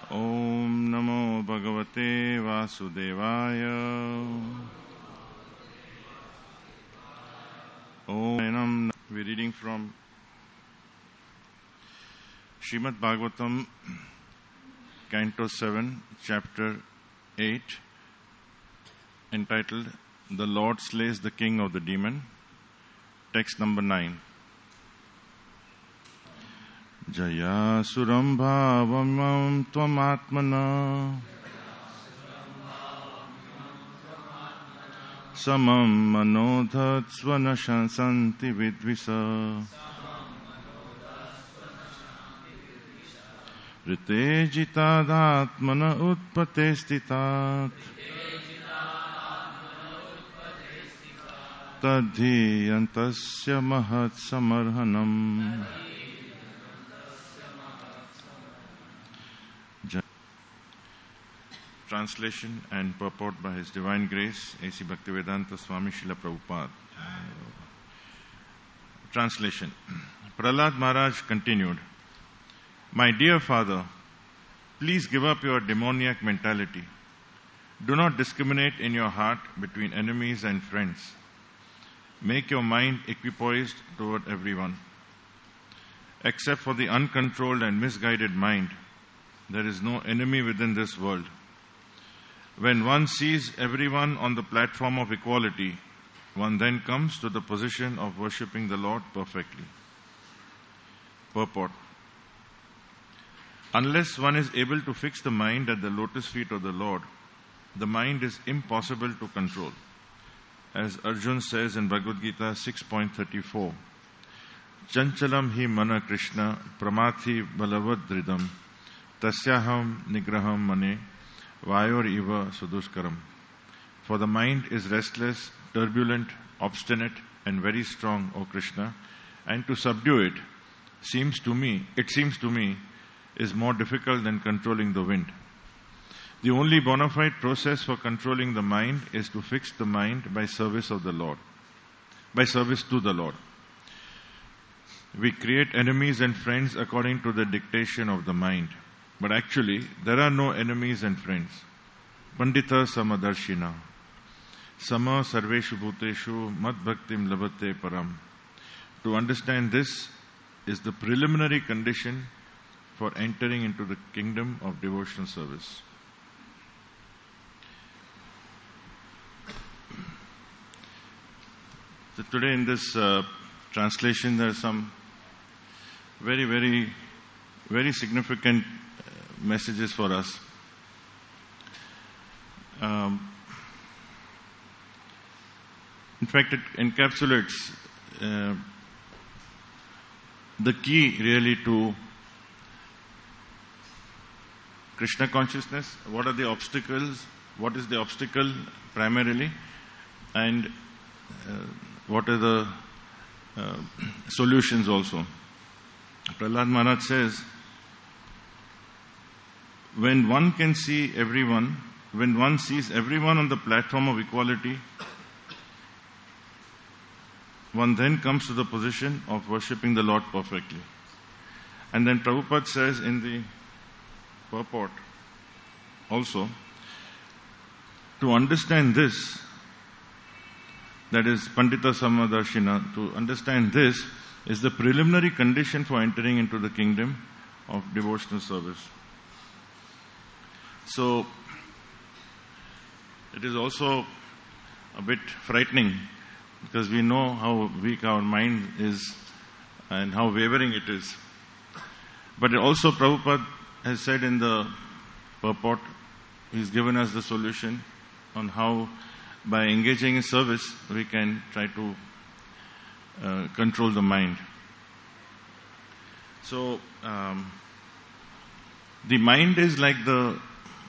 Om Namo Bhagavate Vasudevaya. Om. We're reading from Srimad Bhagavatam, Canto 7, Chapter 8, entitled The Lord Slays the King of the Demon, text number 9. Jaya Suram Bhavamam Tvamatmana Samam Manodhat Svanashansanti Vidvisa Rite Jitadhatmana Utpate Stitat Tadhi Yantasya Mahat Samarhanam. Translation and purport by His Divine Grace, A.C. Bhaktivedanta Swami Srila Prabhupada. Translation. Prahlad Maharaj continued, My dear father, please give up your demoniac mentality. Do not discriminate in your heart between enemies and friends. Make your mind equipoised toward everyone. Except for the uncontrolled and misguided mind, there is no enemy within this world. When one sees everyone on the platform of equality, one then comes to the position of worshipping the Lord perfectly. Purport. Unless one is able to fix the mind at the lotus feet of the Lord, the mind is impossible to control. As Arjun says in Bhagavad Gita 6.34, Chanchalam hi mana Krishna pramathi balavad dridam tasyaham nigraham mane Vayor iva suduskaram. For the mind is restless, turbulent, obstinate, and very strong, O Krishna, and to subdue it seems to me, is more difficult than controlling the wind. The only bona fide process for controlling the mind is to fix the mind by service of the Lord, by service to the Lord. We create enemies and friends according to the dictation of the mind. But actually, there are no enemies and friends. Pandita Samadarshina. Sama Sarveshu Bhuteshu Mad Bhaktim Labate Param. To understand this is the preliminary condition for entering into the kingdom of devotional service. So today in this translation, there are some very, very, very significant messages for us. In fact, it encapsulates the key really to Krishna consciousness. What are the obstacles? What is the obstacle primarily? And what are the solutions also? Prahlad Maharaj says, when one sees everyone on the platform of equality, one then comes to the position of worshipping the Lord perfectly. And then Prabhupada says in the purport also, to understand this, that is Pandita Samadarshina, to understand this is the preliminary condition for entering into the kingdom of devotional service. So, it is also a bit frightening because we know how weak our mind is and how wavering it is. But also Prabhupada has said in the purport, he's given us the solution on how by engaging in service we can try to control the mind. So, the mind is like the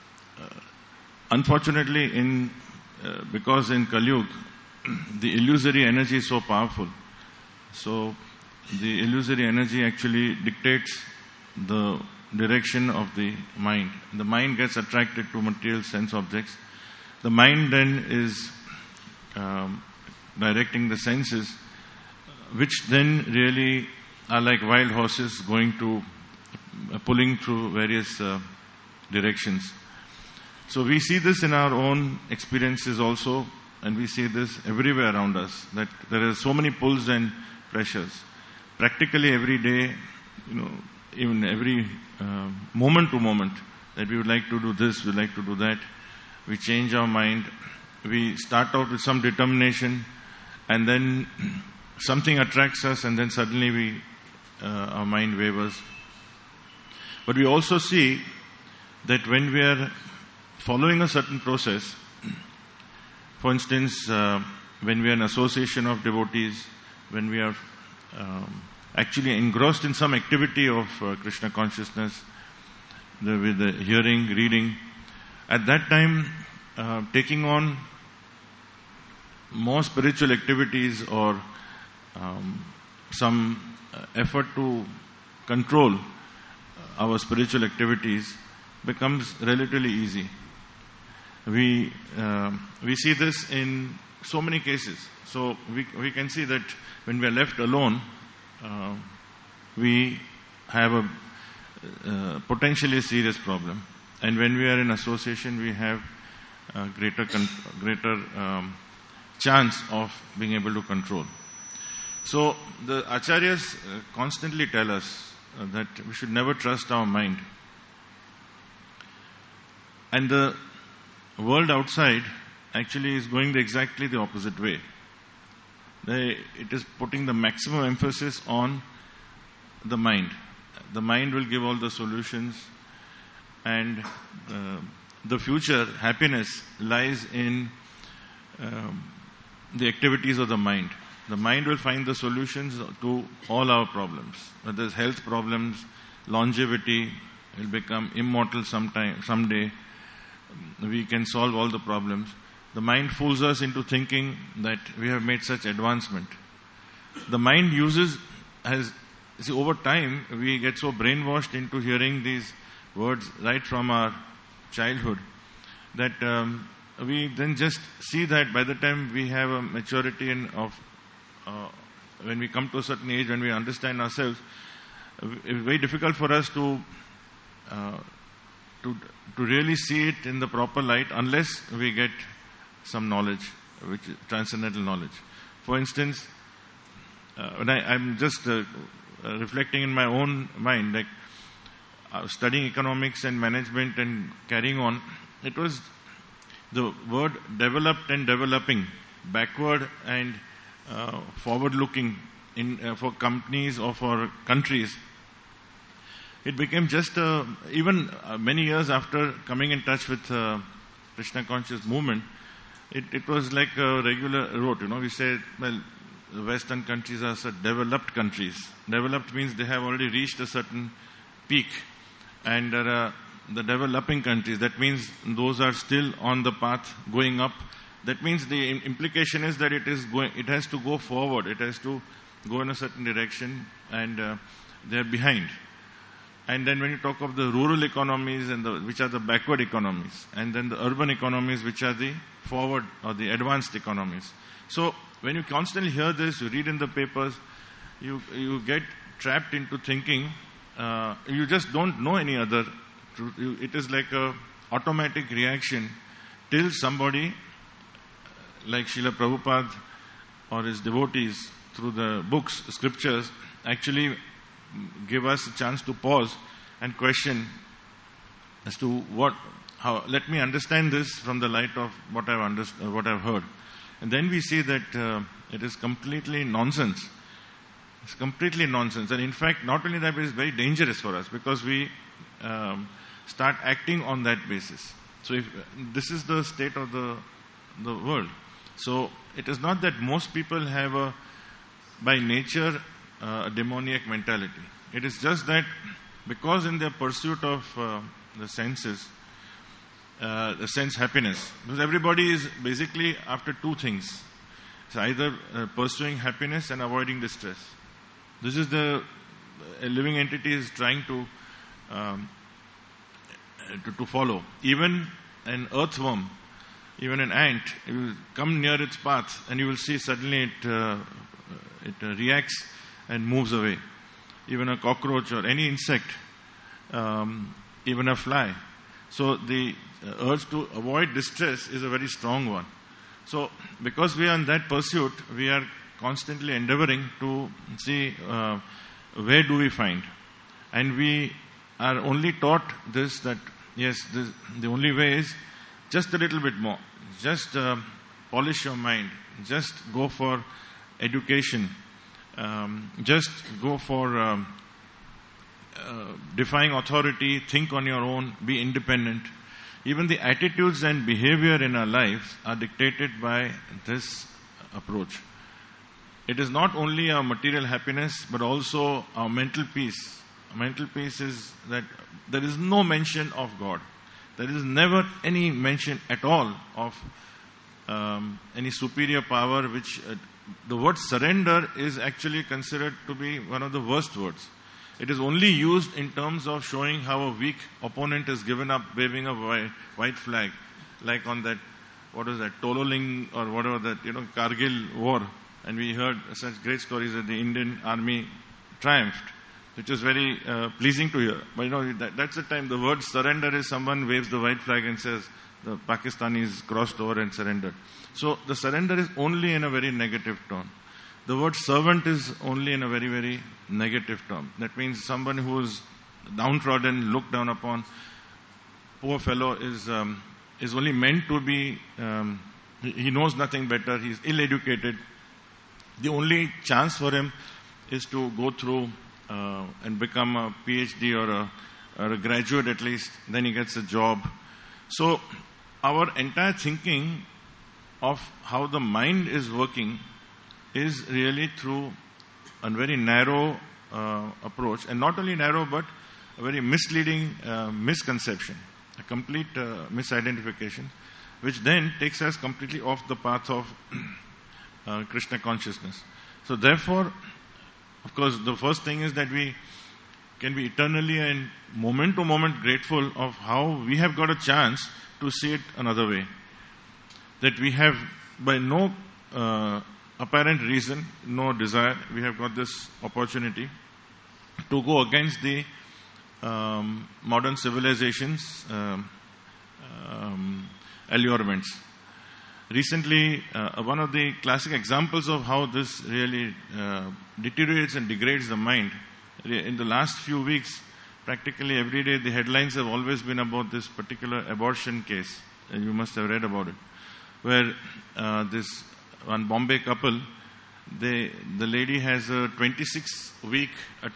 unfortunately, because in Kali Yuga, the illusory energy is so powerful. So, the illusory energy actually dictates the direction of the mind. The mind gets attracted to material sense objects. The mind then is directing the senses, which then really are like wild horses going to pulling through various directions. So we see this in our own experiences also, and we see this everywhere around us, that there are so many pulls and pressures. Practically every day, even every moment to moment, that we would like to do this, we would like to do that. We change our mind. We start out with some determination, and then something attracts us, and then suddenly our mind wavers. But we also see that when we are following a certain process, for instance, when we are in association of devotees, when we are actually engrossed in some activity of Krishna consciousness, with the hearing, reading, at that time, taking on more spiritual activities or some effort to control our spiritual activities becomes relatively easy. We see this in so many cases. So we can see that when we are left alone, we have a potentially serious problem. And when we are in association, we have a greater chance of being able to control. So the acharyas constantly tell us that we should never trust our mind. And the world outside actually is going exactly the opposite way. It is putting the maximum emphasis on the mind. The mind will give all the solutions, and the future happiness lies in the activities of the mind. The mind will find the solutions to all our problems. Whether it's health problems, longevity, will become immortal someday. We can solve all the problems. The mind fools us into thinking that we have made such advancement. The mind over time, we get so brainwashed into hearing these words right from our childhood that we then just see that by the time we have a maturity when we come to a certain age, when we understand ourselves, it's very difficult for us to really see it in the proper light unless we get some knowledge, which is transcendental knowledge. For instance, when I'm just reflecting in my own mind, like studying economics and management and carrying on, it was the word developed and developing, backward and forward-looking for companies or for countries. It became just even many years after coming in touch with Krishna conscious movement, it was like a regular rote. We say, well, the Western countries are such developed countries. Developed means they have already reached a certain peak, and there are the developing countries. That means those are still on the path going up. That means the implication is that it has to go forward. It has to go in a certain direction, and they are behind. And then when you talk of the rural economies which are the backward economies, and then the urban economies which are the forward or the advanced economies. So when you constantly hear this, you read in the papers, you get trapped into thinking. You just don't know any other truth. It is like a automatic reaction till somebody like Srila Prabhupada or his devotees through the books, scriptures, actually give us a chance to pause and question as to let me understand this from the light of what I've heard. And then we see that it is completely nonsense. It's completely nonsense. And in fact, not only that, it is very dangerous for us because we start acting on that basis. So this is the state of the world. So it is not that most people have by nature a demoniac mentality. It is just that because in their pursuit of the senses, the sense happiness, because everybody is basically after two things. It's either pursuing happiness and avoiding distress. This is a living entity is trying to follow. Even an earthworm, even an ant, you will come near its path and you will see suddenly it reacts and moves away. Even a cockroach or any insect, even a fly. So the urge to avoid distress is a very strong one. So because we are in that pursuit, we are constantly endeavoring to see where do we find. And we are only taught this, that yes, the only way is just a little bit more. Just polish your mind. Just go for education. Just go for defying authority, think on your own, be independent. Even the attitudes and behavior in our lives are dictated by this approach. It is not only our material happiness, but also our mental peace. Mental peace is that there is no mention of God. There is never any mention at all of any superior power, which the word surrender is actually considered to be one of the worst words. It is only used in terms of showing how a weak opponent is given up, waving a white flag, like on that, what was that, Tololing or whatever that, Kargil war. And we heard such great stories that the Indian army triumphed, which is very pleasing to hear. But that's the time the word surrender is someone waves the white flag and says the Pakistanis crossed over and surrendered. So the surrender is only in a very negative tone. The word servant is only in a very, very negative term. That means someone who is downtrodden, looked down upon. Poor fellow is only meant to be, he knows nothing better, he's ill-educated. The only chance for him is to go through and become a PhD or a graduate at least, then he gets a job. So our entire thinking of how the mind is working is really through a very narrow approach, and not only narrow but a very misleading misconception, a complete misidentification, which then takes us completely off the path of Krishna consciousness. So therefore, of course, the first thing is that we can be eternally and moment to moment grateful of how we have got a chance to see it another way. That we have, by no apparent reason, no desire, we have got this opportunity to go against the modern civilization's allurements. Recently, one of the classic examples of how this really deteriorates and degrades the mind, in the last few weeks, practically every day the headlines have always been about this particular abortion case, and you must have read about it, where this one Bombay couple, the lady has a 26-week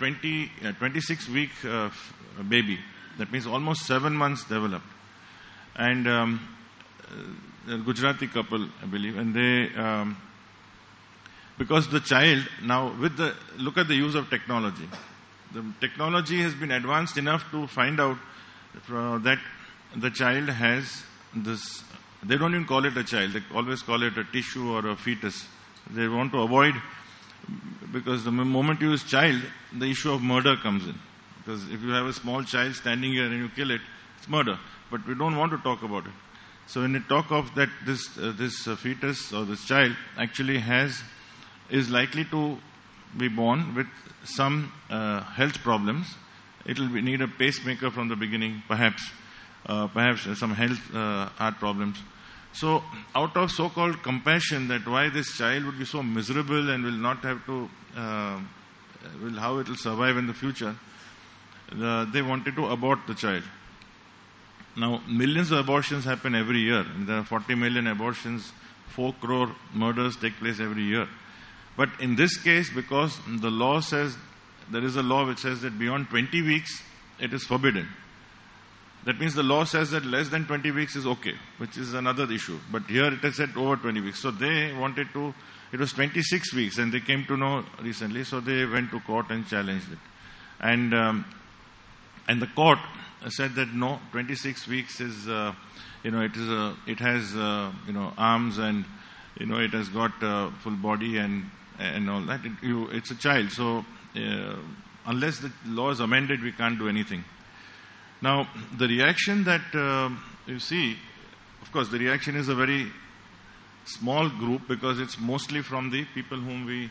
baby. That means almost 7 months developed. And a Gujarati couple, I believe, and they, because the child, now look at the use of technology. The technology has been advanced enough to find out that the child has this, they don't even call it a child, they always call it a tissue or a fetus. They want to avoid, because the moment you use child, the issue of murder comes in. Because if you have a small child standing here and you kill it, it's murder. But we don't want to talk about it. So when you talk of that, this fetus or this child actually is likely to be born with some health problems. It will need a pacemaker from the beginning, perhaps some health heart problems. So out of so-called compassion that why this child would be so miserable and will not have to, how it will survive in the future, they wanted to abort the child. Now, millions of abortions happen every year. There are 40 million abortions, 4 crore murders take place every year. But in this case, because the law says, there is a law which says that beyond 20 weeks, it is forbidden. That means the law says that less than 20 weeks is okay, which is another issue. But here it is said over 20 weeks. So they wanted to, it was 26 weeks and they came to know recently, so they went to court and challenged it. And the court said that no, 26 weeks is, it has arms and, it has got full body and all that. It's a child. So unless the law is amended, we can't do anything. Now, the reaction that you see, of course, the reaction is a very small group because it's mostly from the people whom we,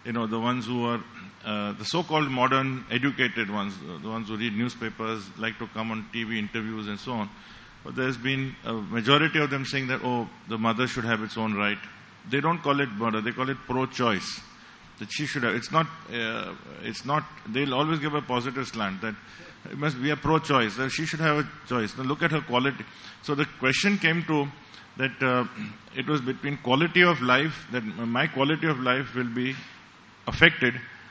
the ones who are the so-called modern educated ones, the ones who read newspapers, like to come on TV interviews and so on. But there's been a majority of them saying that, the mother should have its own right. They don't call it murder, they call it pro-choice. That she should have, it's not, they'll always give a positive slant that it must be a pro-choice, that she should have a choice. Now look at her quality. So the question came to that it was between quality of life, that my quality of life will be affected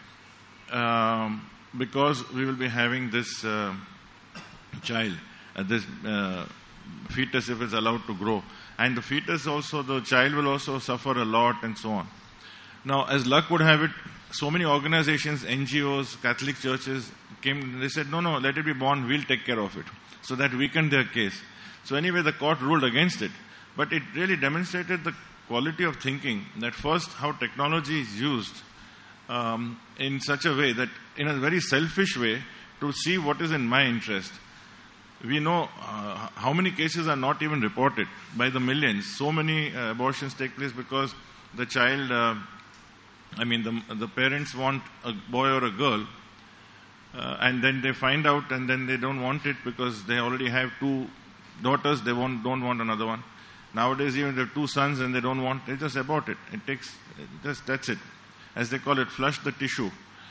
because we will be having this child, this fetus, if it's allowed to grow. And the fetus also, the child will also suffer a lot and so on. Now, as luck would have it, so many organizations, NGOs, Catholic churches came, they said, no, let it be born, we'll take care of it. So that weakened their case. So anyway, the court ruled against it. But it really demonstrated the quality of thinking, that first, how technology is used in such a way that, in a very selfish way, to see what is in my interest. We know how many cases are not even reported by the millions. So many abortions take place because the child, the parents want a boy or a girl, and then they find out and then they don't want it because they already have 2 daughters, they don't want another one. Nowadays even they have 2 sons and they don't want, they just abort it. That's it. As they call it, flush the tissue.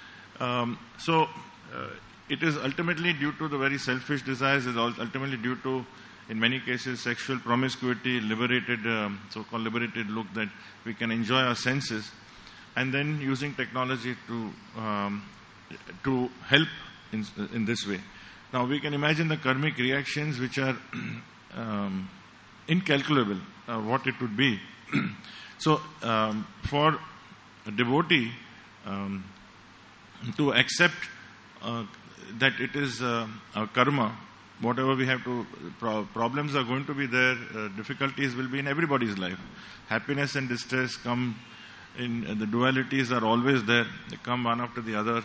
It is ultimately due to the very selfish desires, it is ultimately due to, in many cases, sexual promiscuity, so-called liberated look, that we can enjoy our senses, and then using technology to help in this way. Now we can imagine the karmic reactions which are incalculable, what it would be. So for a devotee to accept that it is a karma, whatever we have to, problems are going to be there, difficulties will be in everybody's life. Happiness and distress come in, the dualities are always there, they come one after the other.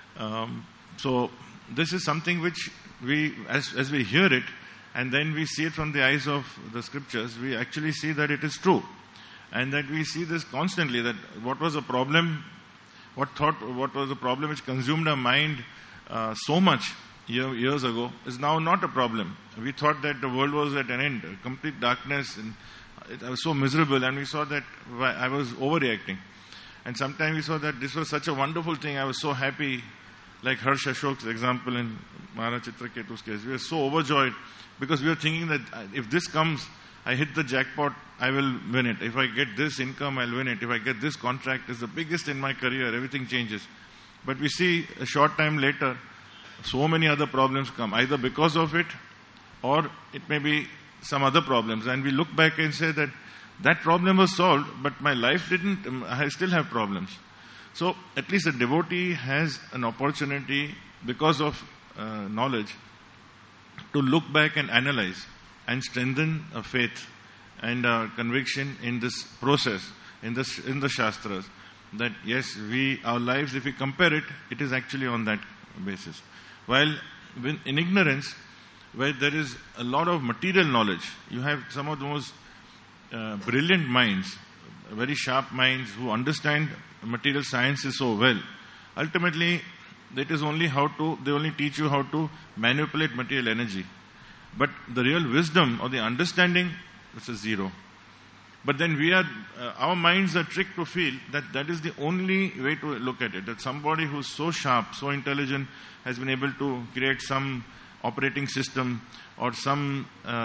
So this is something which we, as we hear it, and then we see it from the eyes of the scriptures, we actually see that it is true. And that we see this constantly, that what was the problem, what was the problem which consumed our mind so much years ago, is now not a problem. We thought that the world was at an end, complete darkness, and I was so miserable, and we saw that I was overreacting. And sometimes we saw that this was such a wonderful thing, I was so happy, like Harsh Ashok's example in Maharaj Chitraketu's case. We were so overjoyed because we were thinking that if this comes, I hit the jackpot, I will win it. If I get this income, I'll win it. If I get this contract, it's the biggest in my career, everything changes. But we see a short time later, so many other problems come, either because of it, or it may be some other problems. And we look back and say that that problem was solved, but my life didn't, I still have problems. So at least a devotee has an opportunity, because of knowledge, to look back and analyze and strengthen a faith and conviction in this process, in the Shastras, that yes, our lives, if we compare it, it is actually on that basis. While in ignorance, where there is a lot of material knowledge, you have some of the most brilliant minds, very sharp minds who understand material sciences so well. Ultimately, it is only they only teach you how to manipulate material energy. But the real wisdom or the understanding, this is zero. But then our minds are tricked to feel that that is the only way to look at it. That somebody who's so sharp, so intelligent, has been able to create some operating system or some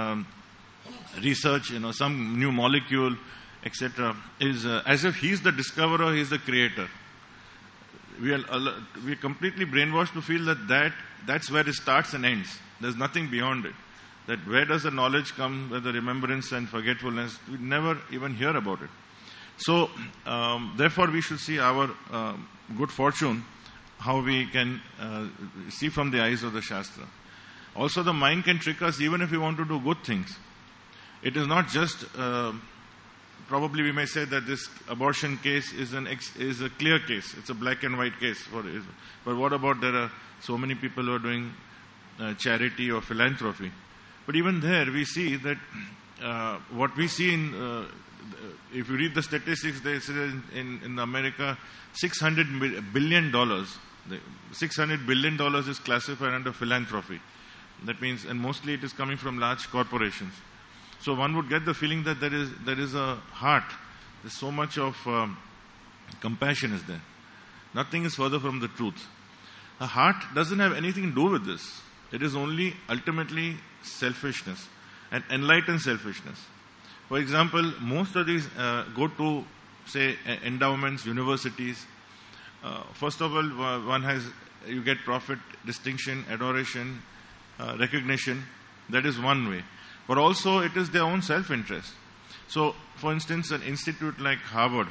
research, some new molecule, etc., is as if he's the discoverer, he's the creator. We are completely brainwashed to feel that's where it starts and ends. There's nothing beyond it. That where does the knowledge come, where the remembrance and forgetfulness, we never even hear about it. So, therefore we should see our good fortune, how we can see from the eyes of the Shastra. Also the mind can trick us even if we want to do good things. It is not just, probably we may say that this abortion case is a clear case, it's a black and white case. But what about there are so many people who are doing charity or philanthropy? But even there we see that what we see in if you read the statistics, they say in America, $600 billion. $600 billion is classified under philanthropy. That means, and mostly it is coming from large corporations. So one would get the feeling that there is a heart. There's so much of compassion is there. Nothing is further from the truth. A heart doesn't have anything to do with this. It is only ultimately selfishness and enlightened selfishness. For example, most of these go to, say, endowments, universities. First of all, you get profit, distinction, adoration, recognition. That is one way. But also it is their own self-interest. So, for instance, an institute like Harvard,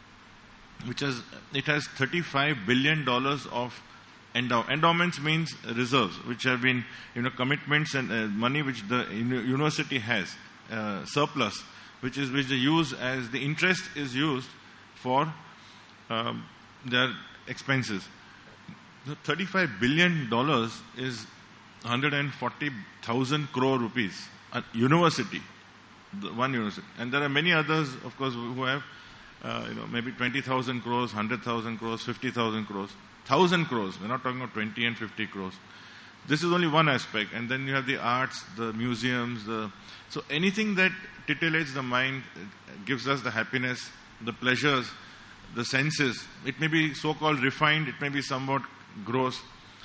it has $35 billion of endowments means reserves, which have been, commitments and money which the university has, surplus, which they use as the interest is used for their expenses. The $35 billion is 140,000 crore rupees. A university, one university, and there are many others, of course, who have, maybe 20,000 crores, 100,000 crores, 50,000 crores. 1,000 crores. We're not talking about 20 and 50 crores. This is only one aspect. And then you have the arts, the museums, so anything that titillates the mind, gives us the happiness, the pleasures, the senses. It may be so-called refined, it may be somewhat gross.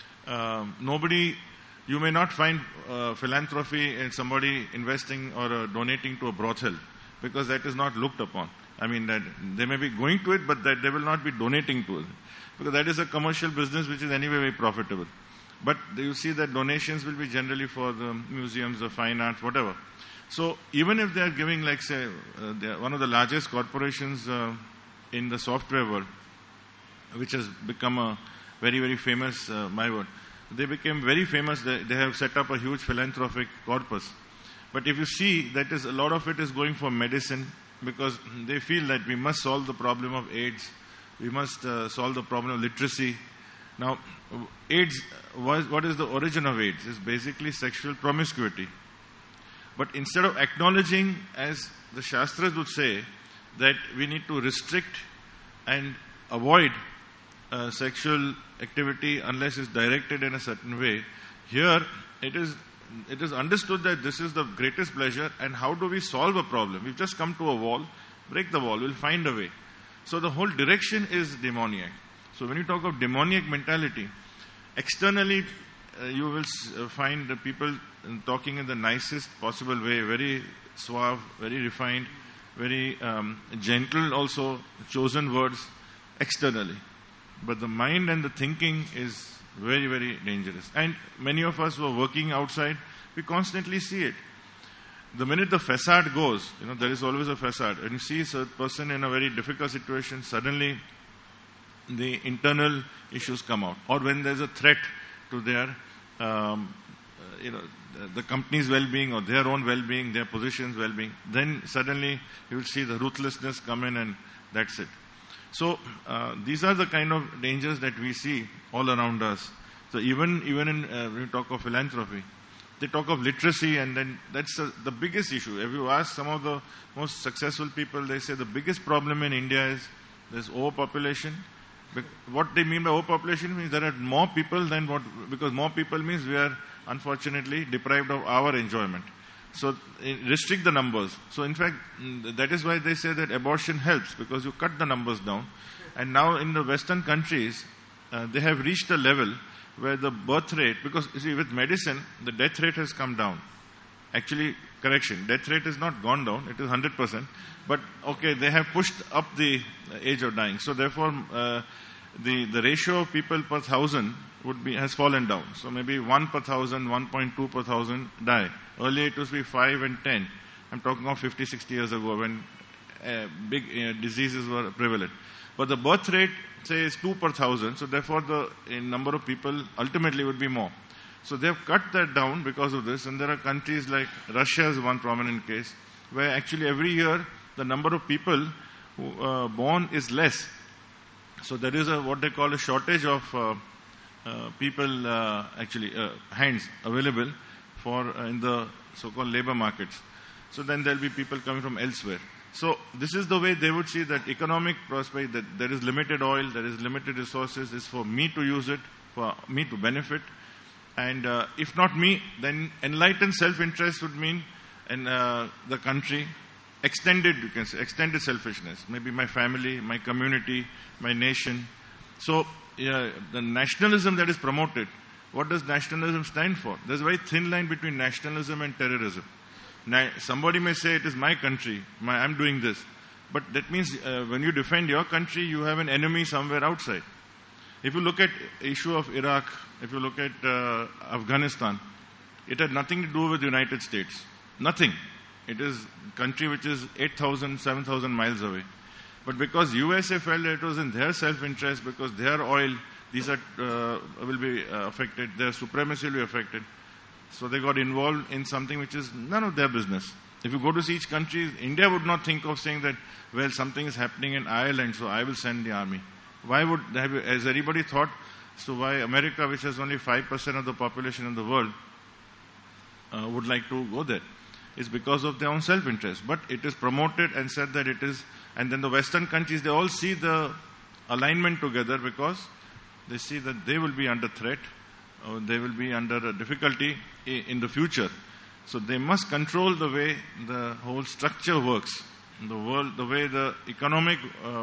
You may not find philanthropy in somebody investing or donating to a brothel, because that is not looked upon. I mean, that they may be going to it, but that they will not be donating to it, because that is a commercial business which is anyway very profitable. But you see that donations will be generally for the museums, the fine arts, whatever. So even if they are giving, like, say, they are one of the largest corporations in the software world, which has become a very, very famous, they became very famous. They have set up a huge philanthropic corpus. But if you see, a lot of it is going for medicine, because they feel that we must solve the problem of AIDS. We must solve the problem of literacy. Now, AIDS, what is the origin of AIDS? It's basically sexual promiscuity. But instead of acknowledging, as the Shastras would say, that we need to restrict and avoid sexual activity unless it's directed in a certain way, here it is understood that this is the greatest pleasure, and how do we solve a problem? We've just come to a wall, break the wall, we'll find a way. So the whole direction is demoniac. So when you talk of demoniac mentality, externally you will find the people talking in the nicest possible way, very suave, very refined, very gentle also, chosen words externally. But the mind and the thinking is very, very dangerous. And many of us who are working outside, we constantly see it. The minute the facade goes, there is always a facade. When you see a person in a very difficult situation, suddenly the internal issues come out. Or when there's a threat to their, the company's well-being or their own well-being, their position's well-being, then suddenly you will see the ruthlessness come in, and that's it. So these are the kind of dangers that we see all around us. So even in when we talk of philanthropy, they talk of literacy, and then that's the biggest issue. If you ask some of the most successful people, they say the biggest problem in India is there's overpopulation. What they mean by overpopulation means there are more people than because more people means we are unfortunately deprived of our enjoyment. So restrict the numbers. So in fact, that is why they say that abortion helps, because you cut the numbers down. And now in the Western countries, they have reached a level where the birth rate, because you see, with medicine, the death rate has come down. Actually, correction, death rate has not gone down, it is 100%. But okay, they have pushed up the age of dying. So therefore, the ratio of people per thousand has fallen down. So maybe 1 per thousand, 1.2 per thousand die. Earlier it used to be 5 and 10. I'm talking of 50, 60 years ago when big diseases were prevalent. But the birth rate, say, is 2 per thousand. So therefore the number of people ultimately would be more. So they've cut that down because of this. And there are countries like Russia is one prominent case, where actually every year the number of people who born is less. So there is what they call a shortage of people, hands available for in the so-called labor markets. So then there'll be people coming from elsewhere. So this is the way they would see that economic prosperity, that there is limited oil, there is limited resources, is for me to use it, for me to benefit. And if not me, then enlightened self-interest would mean the country, extended, you can say, extended selfishness. Maybe my family, my community, my nation. So the nationalism that is promoted, what does nationalism stand for? There's a very thin line between nationalism and terrorism. Now, somebody may say it is my country, I'm doing this. But that means when you defend your country, you have an enemy somewhere outside. If you look at the issue of Iraq, if you look at Afghanistan, it had nothing to do with the United States. Nothing. It is a country which is 8,000, 7,000 miles away. But because USA felt that it was in their self-interest, because their oil, these are will be affected, their supremacy will be affected. So they got involved in something which is none of their business. If you go to see each country, India would not think of saying that, well, something is happening in Ireland, so I will send the army. Why would, has anybody thought, so why America, which has only 5% of the population in the world, would like to go there? It's because of their own self-interest. But it is promoted and said that it is, and then the Western countries, they all see the alignment together because they see that they will be under threat, or they will be under a difficulty in the future. So they must control the way the whole structure works, the world, the way the economic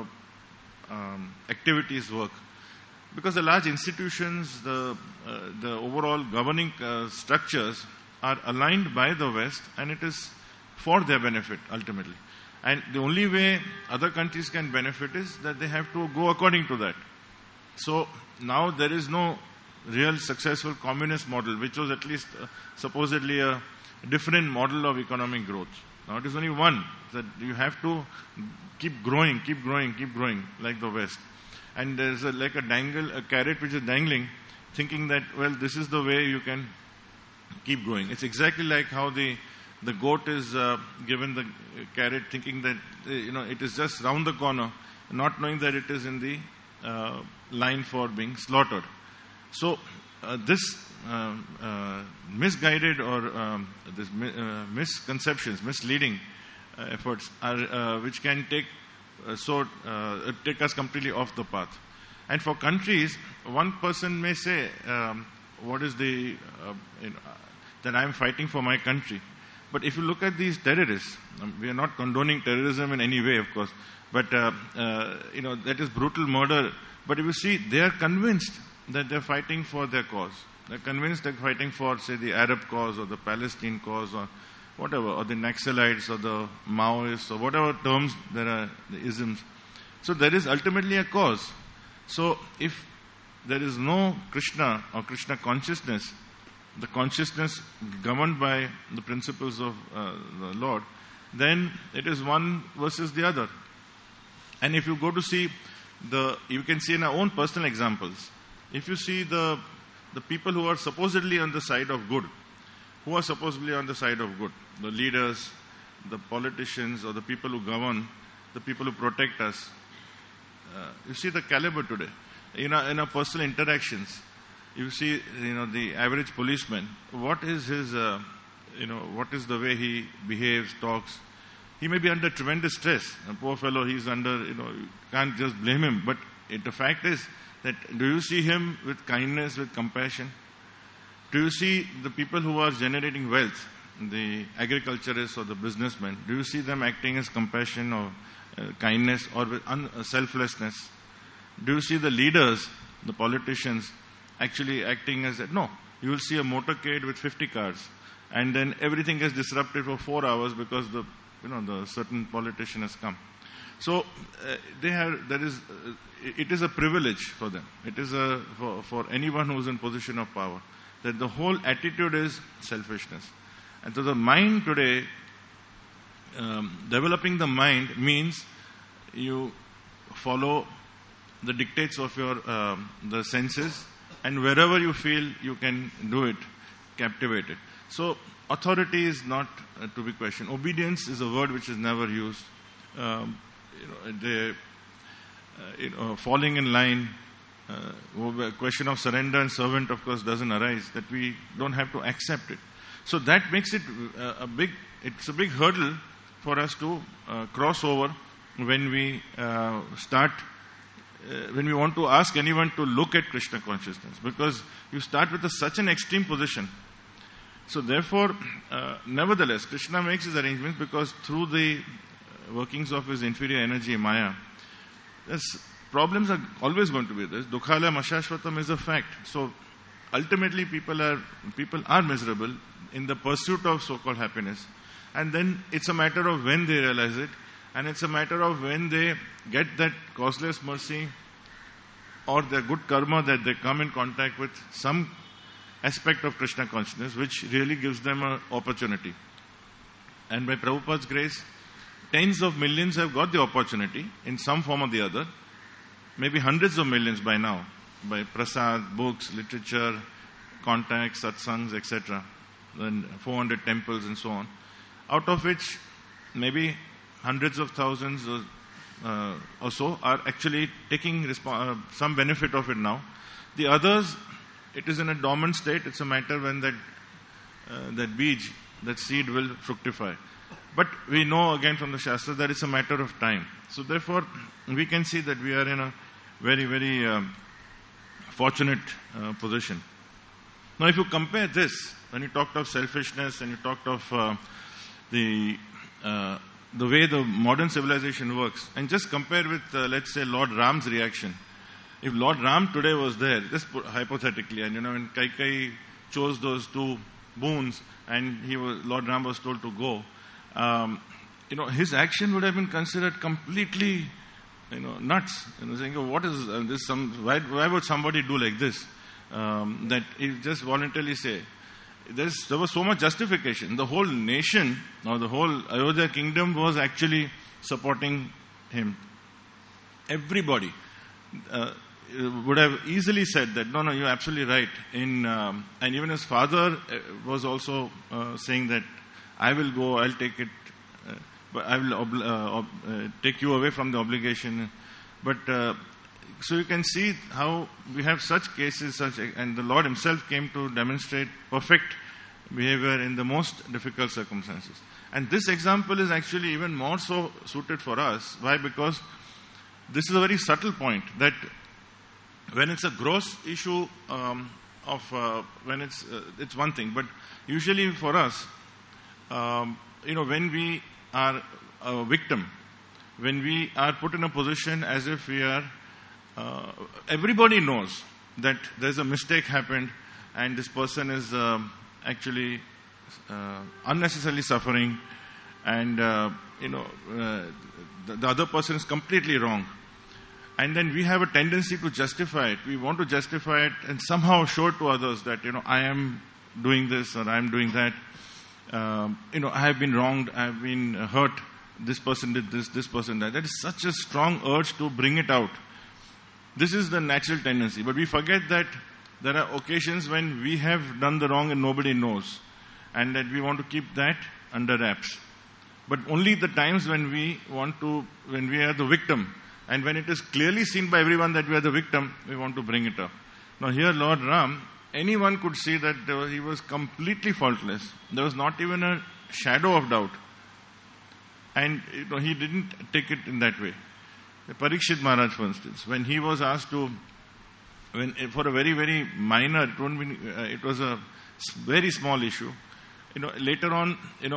activities work. Because the large institutions, the overall governing structures are aligned by the West, and it is for their benefit ultimately. And the only way other countries can benefit is that they have to go according to that. So now there is no real successful communist model, which was at least supposedly a different model of economic growth. Now it is only one, that you have to keep growing, like the West. And there's like a carrot which is dangling, thinking that, well, this is the way you can keep growing. It's exactly like how the goat is given the carrot, thinking that it is just round the corner, not knowing that it is in the line for being slaughtered. So this misguided or this misconceptions, misleading efforts are which can take us completely off the path. And for countries, one person may say, "What is the that I am fighting for my country?" But if you look at these terrorists, we are not condoning terrorism in any way, of course. But that is brutal murder. But if you see, they are convinced that they're fighting for their cause. They're convinced they're fighting for, say, the Arab cause or the Palestine cause or whatever, or the Naxalites or the Maoists or whatever terms there are, the isms. So there is ultimately a cause. So if there is no Krishna or Krishna consciousness, the consciousness governed by the principles of the Lord, then it is one versus the other. And if you go to see you can see in our own personal examples. If you see the people who are supposedly on the side of good, the leaders, the politicians, or the people who govern, the people who protect us, you see the caliber today. In our personal interactions, you see, the average policeman, what is his, what is the way he behaves, talks. He may be under tremendous stress. A poor fellow, he's under, you can't just blame him. But the fact is that, do you see him with kindness, with compassion? Do you see the people who are generating wealth, the agriculturists or the businessmen, do you see them acting as compassion or kindness or with selflessness? Do you see the leaders, the politicians, actually acting as that? No. You will see a motorcade with 50 cars, and then everything gets disrupted for 4 hours because the certain politician has come. So it is a privilege for them. It is for anyone who is in position of power, that the whole attitude is selfishness. And so the mind today, developing the mind means you follow the dictates of your the senses, and wherever you feel you can do it, captivate it. So authority is not to be questioned. Obedience is a word which is never used. Falling in line, question of surrender and servant, of course, doesn't arise, that we don't have to accept it. So that makes it it's a big hurdle for us to cross over when we when we want to ask anyone to look at Krishna consciousness, because you start with such an extreme position. So therefore, nevertheless, Krishna makes his arrangements because through the workings of his inferior energy, Maya, problems are always going to be there. Dukhala Mashashvatam is a fact. So ultimately people are miserable in the pursuit of so-called happiness. And then it's a matter of when they realize it, and it's a matter of when they get that causeless mercy or the good karma that they come in contact with some aspect of Krishna consciousness, which really gives them an opportunity. And by Prabhupada's grace, tens of millions have got the opportunity in some form or the other, maybe hundreds of millions by now, by prasad, books, literature, contacts, satsangs, etc., then 400 temples and so on, out of which maybe hundreds of thousands or so are actually taking some benefit of it now. The others, it is in a dormant state. It's a matter when that bij, that seed will fructify. But we know again from the Shastra that it's a matter of time. So therefore, we can see that we are in a very, very fortunate position. Now if you compare this, when you talked of selfishness and you talked of the way the modern civilization works, and just compare with, let's say, Lord Ram's reaction. If Lord Ram today was there, just hypothetically, and when Kaikeyi chose those two boons, and Lord Ram was told to go, his action would have been considered completely, nuts. Saying, oh, what is this? Why would somebody do like this? That he just voluntarily say. There was so much justification. The whole nation, or the whole Ayodhya kingdom, was actually supporting him. Everybody would have easily said that, no, you're absolutely right. And even his father was also saying that, I will go, I'll take it, but I will take you away from the obligation. But so you can see how we have such cases, and the Lord himself came to demonstrate perfect behavior in the most difficult circumstances. And this example is actually even more so suited for us. Why? Because this is a very subtle point, that when it's a gross issue when it's one thing, but usually for us, when we are a victim, when we are put in a position as if we are, everybody knows that there's a mistake happened and this person is actually unnecessarily suffering, and the other person is completely wrong. And then we have a tendency to justify it. We want to justify it and somehow show it to others that, I am doing this or I am doing that. I have been wronged, I have been hurt, this person did this person that. That is such a strong urge to bring it out. This is the natural tendency. But we forget that there are occasions when we have done the wrong and nobody knows, and that we want to keep that under wraps. But only the times when we are the victim, and when it is clearly seen by everyone that we are the victim, we want to bring it up. Now here Lord Ram, anyone could see that he was completely faultless. There was not even a shadow of doubt. And he didn't take it in that way. Parikshit Maharaj, for instance, when he was asked to, for a very, very minor, it was a very small issue. Later on,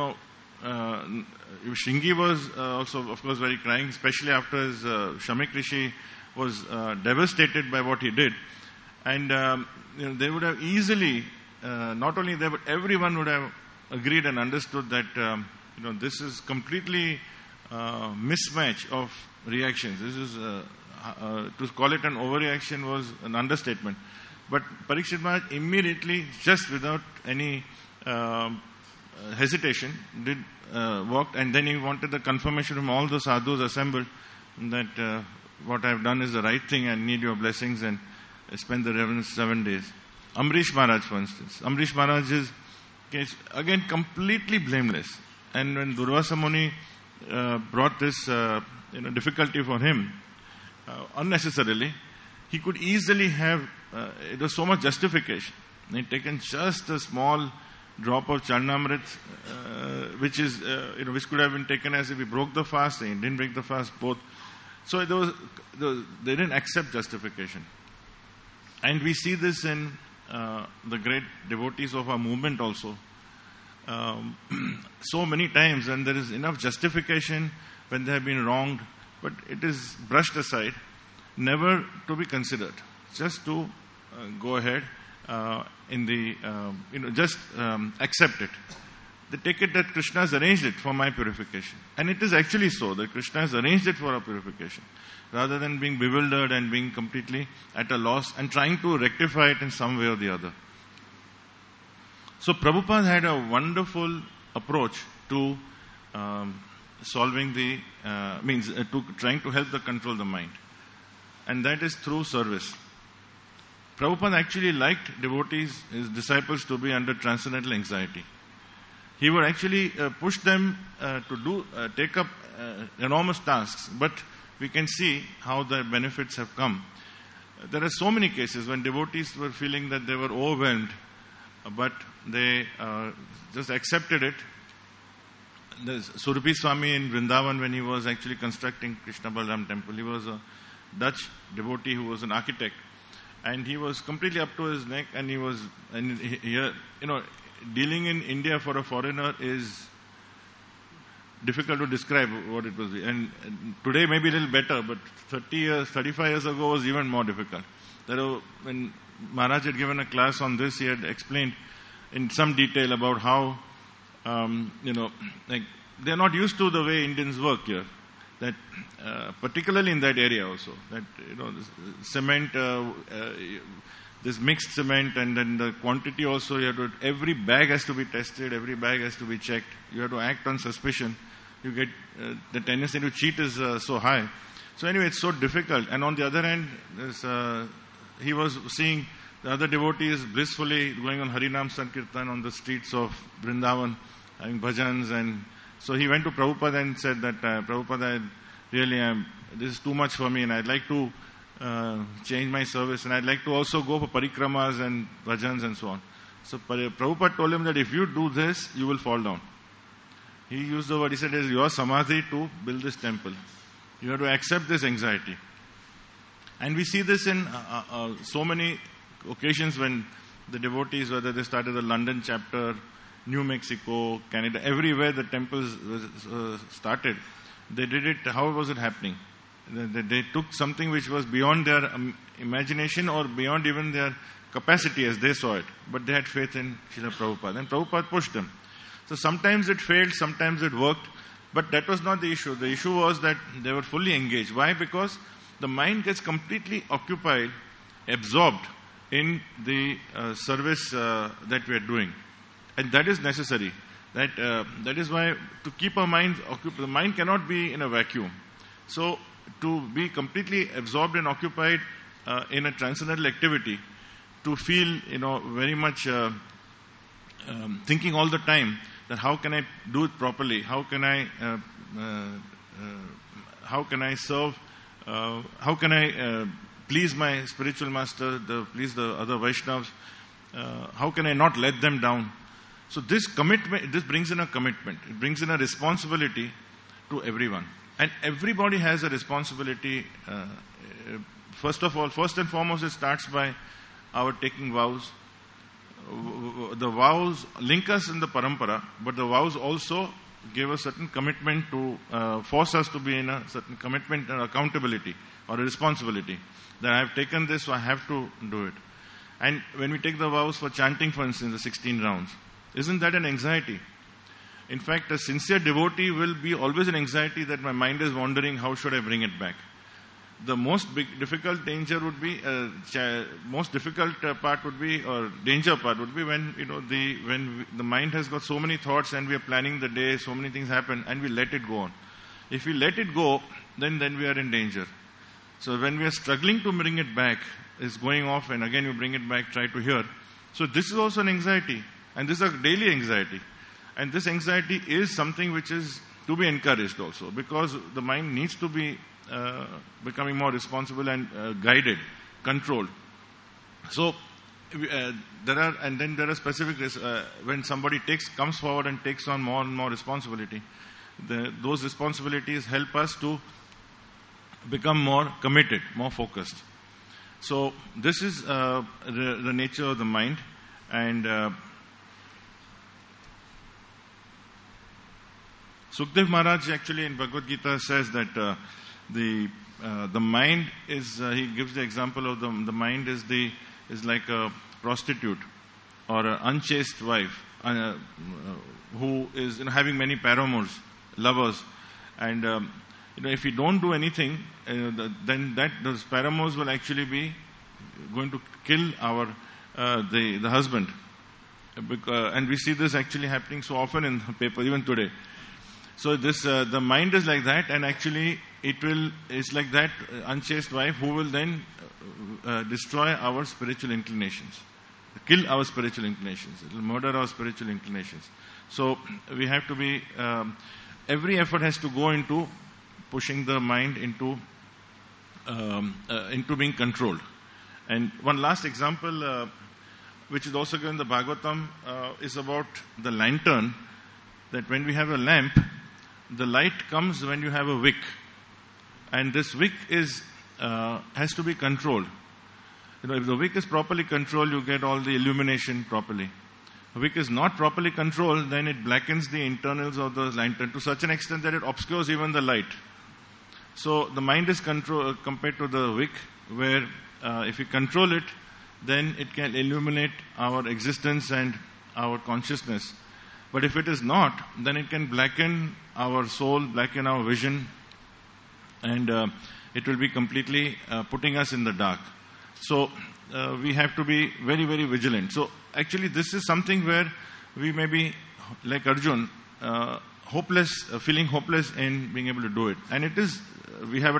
Shringi was also, of course, very crying, especially after his Shamik Rishi was devastated by what he did. And they would have easily, not only they, but everyone would have agreed and understood that this is completely mismatch of reactions. This is to call it an overreaction was an understatement. But Parikshit Maharaj immediately, just without any hesitation, did walked, and then he wanted the confirmation from all the sadhus assembled that what I have done is the right thing and need your blessings, and spend the 7 days. Amrish Maharaj, for instance. Amrish Maharaj is again completely blameless. And when Durvasa Muni brought this difficulty for him unnecessarily, he could easily have, it was so much justification. He had taken just a small drop of Charnamrit, which is, which could have been taken as if he broke the fast, and he didn't break the fast, both. So they didn't accept justification. And we see this in the great devotees of our movement also. So many times when there is enough justification, when they have been wronged, but it is brushed aside, never to be considered, just to go ahead just accept it. They take it that Krishna has arranged it for my purification. And it is actually so, that Krishna has arranged it for our purification, rather than being bewildered and being completely at a loss and trying to rectify it in some way or the other. So Prabhupada had a wonderful approach to solving to trying to help control the mind. And that is through service. Prabhupada actually liked devotees, his disciples, to be under transcendental anxiety. He would actually push them to take up enormous tasks, but we can see how the benefits have come. There are so many cases when devotees were feeling that they were overwhelmed, but they just accepted it. There's Surabhi Swami in Vrindavan, when he was actually constructing Krishna Balaram temple, he was a Dutch devotee who was an architect, and he was completely up to his neck, and dealing in India for a foreigner is difficult to describe what it was. And today maybe a little better, but 35 years ago was even more difficult. When Maharaj had given a class on this, he had explained in some detail about how, they're not used to the way Indians work here. That particularly in that area also, that this cement, this mixed cement, and then the quantity also, every bag has to be tested, every bag has to be checked. You have to act on suspicion. You get the tendency to cheat is so high. So anyway, it's so difficult. And on the other hand, he was seeing the other devotees blissfully going on Harinam Sankirtan on the streets of Vrindavan, having bhajans. And so he went to Prabhupada and said that, Prabhupada, this is too much for me, and I'd like to change my service, and I'd like to also go for parikramas and bhajans and so on. So Prabhupada told him that if you do this, you will fall down. He used the word, he said, it is your samadhi to build this temple. You have to accept this anxiety. And we see this in so many occasions when the devotees, whether they started the London chapter, New Mexico, Canada, everywhere the temples started, they did it. How was it happening? They took something which was beyond their imagination or beyond even their capacity as they saw it. But they had faith in Srila Prabhupada. And Prabhupada pushed them. So sometimes it failed, sometimes it worked. But that was not the issue. The issue was that they were fully engaged. Why? Because the mind gets completely occupied, absorbed in the service that we are doing. And that is necessary. That is why, to keep our minds occupied, the mind cannot be in a vacuum. So to be completely absorbed and occupied in a transcendental activity, to feel very much thinking all the time that how can I do it properly, how can I serve, how can I please my spiritual master, please the other Vaishnavas, how can I not let them down. So this brings in a commitment. It brings in a responsibility to everyone. And everybody has a responsibility. First and foremost, it starts by our taking vows. The vows link us in the parampara, but the vows also give a certain commitment to force us to be in a certain commitment and accountability or a responsibility. That I have taken this, so I have to do it. And when we take the vows for chanting, for instance, the 16 rounds, isn't that an anxiety? In fact, a sincere devotee will be always in anxiety that my mind is wandering, how should I bring it back? The most difficult danger would be, part would be, or danger part would be when the mind has got so many thoughts and we are planning the day, so many things happen, and we let it go on. If we let it go, then we are in danger. So when we are struggling to bring it back, it's going off, and again you bring it back, try to hear. So this is also an anxiety, and this is a daily anxiety. And this anxiety is something which is to be encouraged also, because the mind needs to be becoming more responsible and guided, controlled. So there are specific when somebody comes forward and takes on more and more responsibility. Those responsibilities help us to become more committed, more focused. So this is the nature of the mind, and Sukdev Maharaj actually in Bhagavad Gita says that the mind is. He gives the example of the mind is like a prostitute or an unchaste wife who is having many paramours, lovers, and if you don't do anything, then those paramours will actually be going to kill the husband, and we see this actually happening so often in the paper even today. So this the mind is like that, and actually it's like that unchaste wife who will then destroy our spiritual inclinations, kill our spiritual inclinations. It will murder our spiritual inclinations. So we have to be every effort has to go into pushing the mind into being controlled. And one last example, which is also given in the Bhagavatam, is about the lantern. That when we have a lamp, the light comes when you have a wick, and this wick has to be controlled. If the wick is properly controlled, you get all the illumination properly. The wick is not properly controlled, then it blackens the internals of the lantern to such an extent that it obscures even the light. So the mind is compared to the wick, where if you control it, then it can illuminate our existence and our consciousness. But if it is not, then it can blacken our soul, blacken our vision, and it will be completely putting us in the dark. So we have to be very, very vigilant. So actually this is something where we may be, like Arjun, hopeless, feeling hopeless in being able to do it. And it is, we have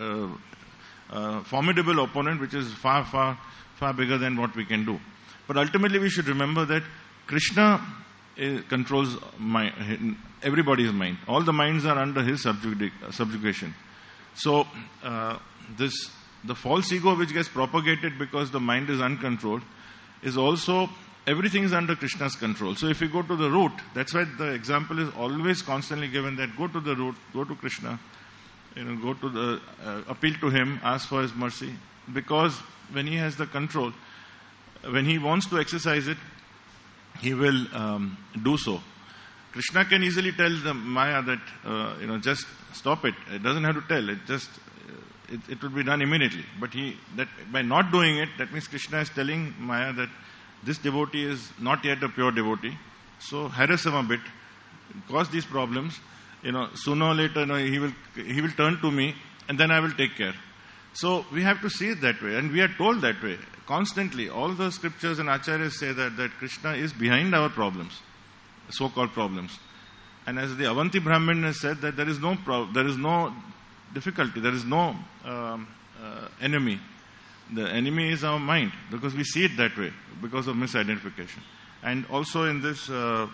a formidable opponent which is far, far, far bigger than what we can do. But ultimately we should remember that Krishna controls everybody's mind. All the minds are under his subjugation. So the false ego which gets propagated because the mind is uncontrolled is also, everything is under Krishna's control. So if you go to the root, that's why the example is always constantly given, that go to the root, go to Krishna, go to the appeal to him, ask for his mercy, because when he has the control, when he wants to exercise it, he will do so. Krishna can easily tell the Maya that just stop it. It doesn't have to tell. It will be done immediately. But by not doing it, that means Krishna is telling Maya that this devotee is not yet a pure devotee. So harass him a bit, cause these problems. Sooner or later, he will turn to me, and then I will take care. So we have to see it that way, and we are told that way constantly. All the scriptures and acharyas say that Krishna is behind our problems, so-called problems. And as the Avanti Brahmin has said, that there is no difficulty, there is no enemy. The enemy is our mind, because we see it that way, because of misidentification. And also in this,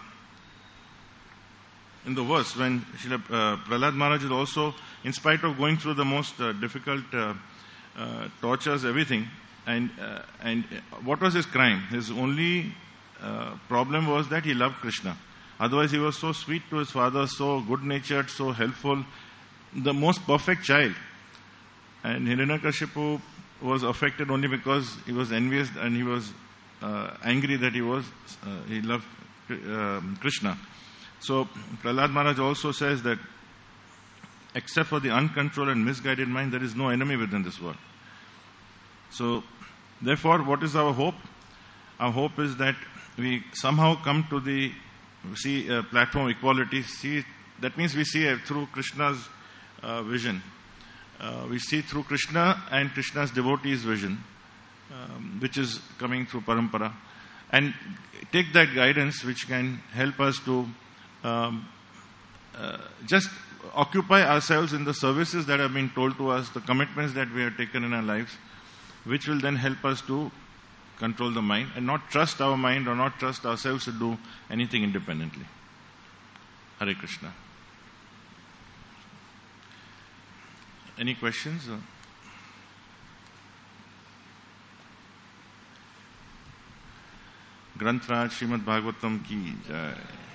in the verse, when Prahlad Maharaj is also, in spite of going through the most difficult tortures, everything, and what was his crime? His only problem was that he loved Krishna. Otherwise, he was so sweet to his father, so good-natured, so helpful, the most perfect child. And Hiranyakashipu was affected only because he was envious and he was angry that he loved Krishna. So Prahlad Maharaj also says that except for the uncontrolled and misguided mind, there is no enemy within this world. So therefore, what is our hope? Our hope is that we somehow come to see a platform of equality. That means we see through Krishna's vision. We see through Krishna and Krishna's devotees' vision, which is coming through Parampara, and take that guidance which can help us to just occupy ourselves in the services that have been told to us, the commitments that we have taken in our lives, which will then help us to control the mind and not trust our mind or not trust ourselves to do anything independently. Hare Krishna. Any questions? ग्रंथराज Shrimad Bhagavatam की जय।